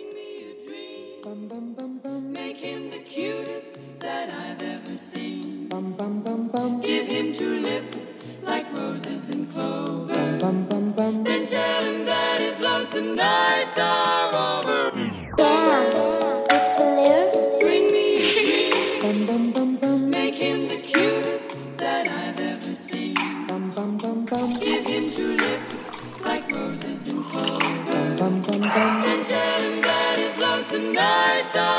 me a dream. Make him the cutest that I've ever seen. Give him two lips like roses and clover. Then tell him that his lonesome nights are over. Yeah, it's clear. Bring me a dream. Make him the cutest that I've ever seen. Give him two lips like roses and clover. Then tell him that his lonesome nights are